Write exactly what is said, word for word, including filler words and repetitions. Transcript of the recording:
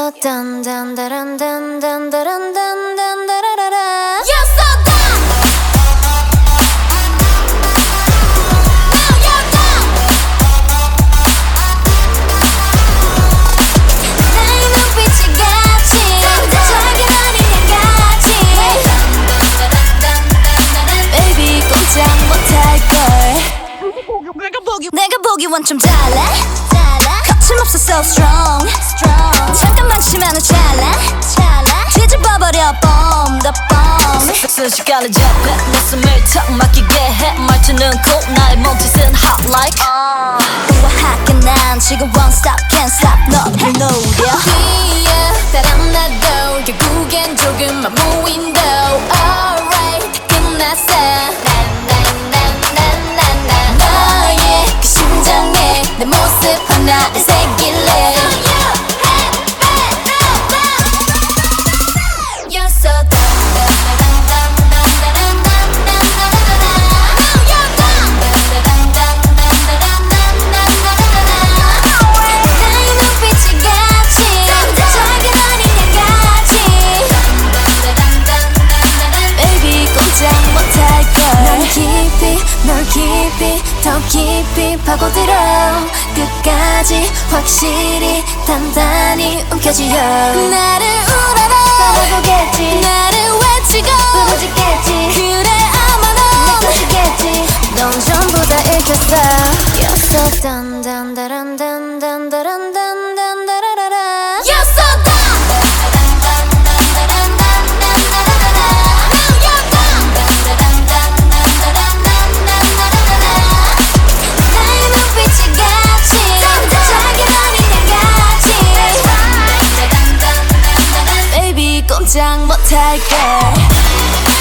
so dun dun dun dun dun dun dun dun dun dun. You're so done. Now you're done. 나의 눈빛이 같이 저기 어린 양같이 Baby 꼼짝 못할걸. 내가 보기 내가 보기 원점 달라. 거침없어 so strong, strong. 잠깐만 치면은 찰나, 찰나. 뒤집어버려 bomb, the bomb. 순식간에 잡해 내 숨을 턱 막히게 해 말투는 cool 나의 몸짓은 hot like uh. 우아하게 난 지금 won't stop, can't stop 너를 노려 뒤에 따라 나도 결국엔 조금만 무인도 Alright 다 끝났어 너의 그 심장에 내 모습 하나를 새길래 You're so 널 깊이 더 깊이 파고들어 끝까지 확실히 단단히 움켜쥐어 나를 우러러 떠나보겠지 나를 외치고 부러지겠지 그래 아마 넌 터지겠지 넌 전부 다 읽혔어 You're so dun dun dun dun dun dun dun dun dun dun You're so done 꼼짝 못할걸